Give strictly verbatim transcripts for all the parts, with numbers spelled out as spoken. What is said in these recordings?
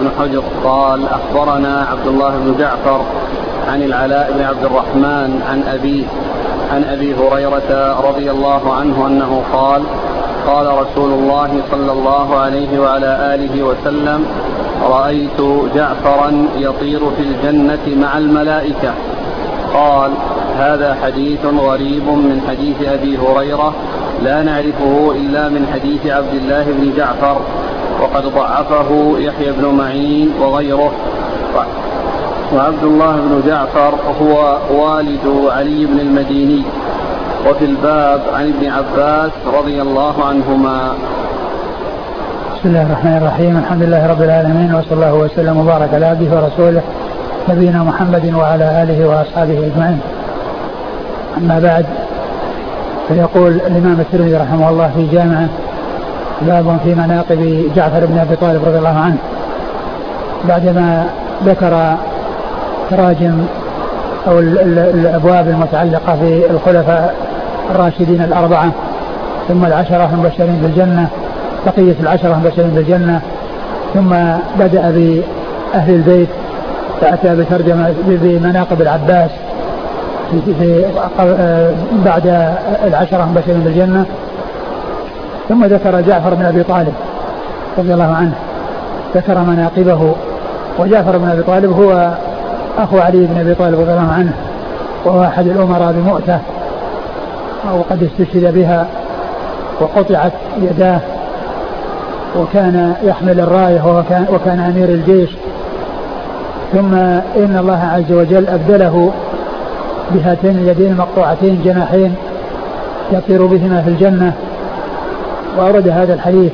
بن حجر قال أخبرنا عبد الله بن جعفر عن العلاء بن عبد الرحمن عن أبيه عن أبي هريرة رضي الله عنه أنه قال قال رسول الله صلى الله عليه وعلى آله وسلم رأيت جعفرا يطير في الجنة مع الملائكة. قال هذا حديث غريب من حديث أبي هريرة لا نعرفه إلا من حديث عبد الله بن جعفر وقد ضعفه يحيى بن معين وغيره. وعبد الله بن جعفر هو والد علي بن المديني. وفي الباب عن ابن عباس رضي الله عنهما. بسم الله الرحمن الرحيم. الحمد لله رب العالمين وصلى الله وسلم وبارك على عبده ورسوله نبينا محمد وعلى آله وأصحابه أجمعين. أما بعد، فيقول الإمام الترمذي رحمه الله في جامعه باب في مناقب جعفر بن أبي طالب رضي الله عنه، بعدما ذكر تراجم أو الأبواب المتعلقة في الخلفاء الراشدين الأربعة ثم العشرة المبشرين بالجنة، بقية العشرة المبشرين بالجنة، ثم بدأ بأهل البيت فأتى بترجمة بمناقب العباس في في بعد العشرة المبشرين بالجنة، ثم ذكر جعفر بن أبي طالب رضي الله عنه، ذكر مناقبه. وجعفر بن أبي طالب هو أخو علي بن أبي طالب رضي الله عنه، وهو أحد الأمراء بمؤتة وقد استشهد بها وقطعت يداه، وكان يحمل الراية وكان, وكان أمير الجيش. ثم إن الله عز وجل أبدله بهاتين اليدين المقطوعتين جناحين يطير بهما في الجنة. وأورد هذا الحديث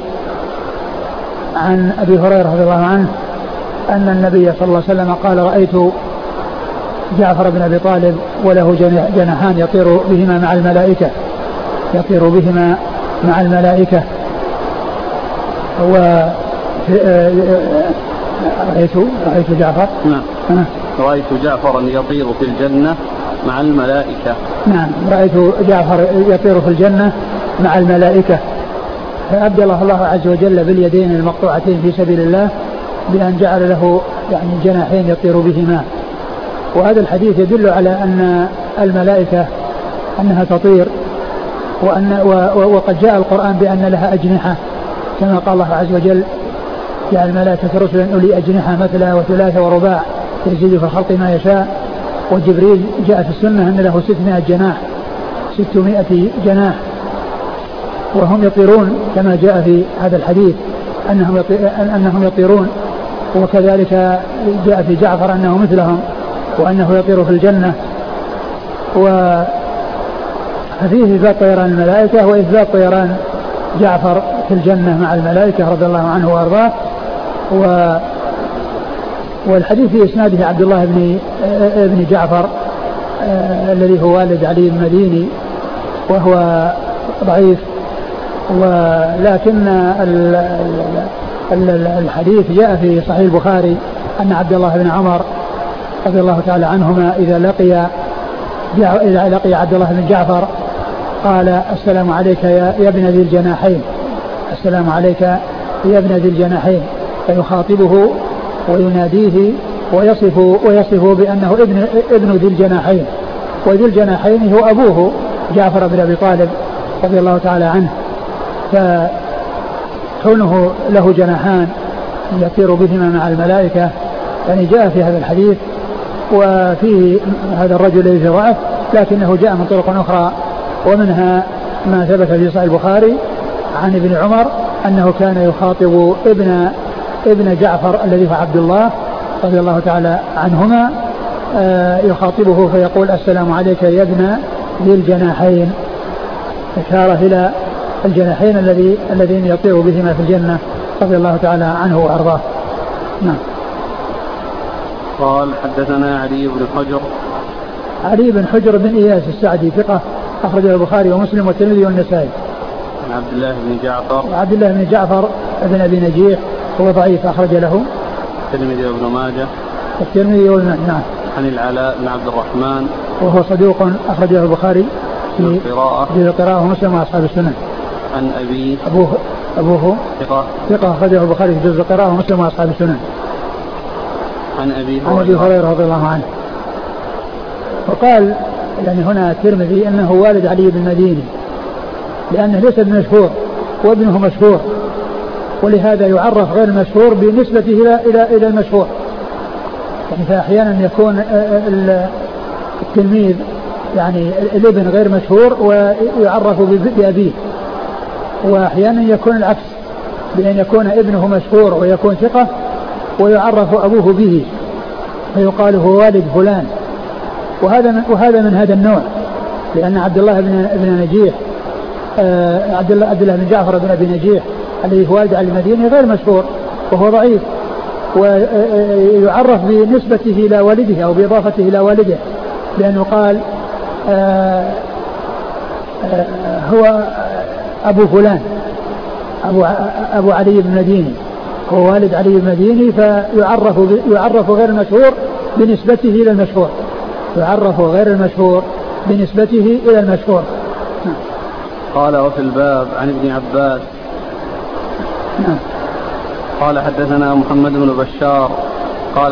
عن أبي هريرة رضي الله عنه أن النبي صلى الله عليه وسلم قال رأيت جعفر بن أبي طالب وله جناحان يطير بهما مع الملائكة يطير بهما مع الملائكة و رأيت رأيت جعفر نعم أه. رأيت جعفرا يطير في الجنة مع الملائكة. نعم، رأيت جعفر يطير في الجنة مع الملائكة. فأبدله الله عز وجل باليدين المقطوعتين في سبيل الله بأن جعل له يعني جناحين يطير بهما. وهذا الحديث يدل على أن الملائكة أنها تطير، وأن وقد جاء القرآن بأن لها أجنحة كما قال الله عز وجل جعل الملائكة رسلا أولي أجنحة مثلا وثلاثة ورباع يزيد في الخلق ما يشاء. وجبريل جاء في السنة أن له ستمائة جناح ستمائة جناح، وهم يطيرون كما جاء في هذا الحديث أنهم أنهم يطيرون. وكذلك جاء في جعفر أنه مثلهم وأنه يطير في الجنة. وفيه إثبات طيران الملائكة وإثبات طيران جعفر في الجنة مع الملائكة رضي الله عنه وأرضاه. و والحديث في إسناده عبد الله بن ابن جعفر آه الذي هو والد علي بن المديني وهو ضعيف. ولكن الحديث جاء في صحيح البخاري أن عبد الله بن عمر رضي الله تعالى عنهما إذا لقي إذا لقي عبد الله بن جعفر قال السلام عليك يا ابن ذي الجناحين، السلام عليك يا ابن ذي الجناحين، فيخاطبه ويناديه ويصف ويصفه بأنه ابن ابن ذي الجناحين. وذي الجناحين هو أبوه جعفر بن أبي طالب رضي الله تعالى عنه. فكونه له جناحان يطير بهما مع الملائكة يعني جاء في هذا الحديث. وفيه هذا الرجل الذي ضعف لكنه جاء من طرق أخرى، ومنها ما ثبت في صحيح البخاري عن ابن عمر أنه كان يخاطب ابن ابن جعفر الذي هو عبد الله رضي الله تعالى عنهما يخاطبه فيقول السلام عليك يا ابن ذي الجناحين، إشارة إلى الجناحين الذي الذين يطير بهما في الجنة رضي الله تعالى عنه وأرضاه. نعم. قال حدثنا علي بن حجر. علي بن حجر بن إياس السعدي ثقة أخرجه البخاري ومسلم والترمذي والنسائي. عن عبد الله بن جعفر. وعبد الله بن جعفر بن أبي نجيح هو ضعيف أخرج له الترمذي وابن ماجه. الترمذي وابن نعم. عن العلاء بن عبد الرحمن وهو صدوق أخرجه البخاري في القراءة في القراءة ومسلم وأصحاب السنن. عن أبيه أبوه أبوه ثقة ثقة أخرجه البخاري في جزء القراءة ومسلم وأصحاب السنن. عن أبي عن أبي هريرة رضي الله عنه. وقال يعني هنا الترمذي أنه والد علي بن المديني لأنه ليس بمشهور وابنه مشهور، ولهذا يعرف غير المشهور بنسبته إلى إلى إلى المشهور. يعني فأحيانا يكون التلميذ يعني الابن غير مشهور ويعرف بأبيه، وأحيانا يكون العكس بأن يكون ابنه مشهور ويكون ثقة ويعرف أبوه به فيقال هو والد فلان. وهذا من وهذا من هذا النوع، لأن عبد الله بن بن نجيح آه عبد الله عبد الله بن جعفر بن أبي نجيح الذي هو والد علي المديني غير مشهور وهو ضعيف، ويعرف بنسبته إلى والده أو بإضافته إلى والده، لأنه قال آه آه هو أبو فلان أبو أبو علي بن المديني، هو والد علي بن المديني، فيعرف يعرف غير المشهور بنسبته إلى المشهور، يعرف غير المشهور بنسبته إلى المشهور. قال وفي الباب عن ابن عباس. نعم. قال حدثنا محمد بن بشار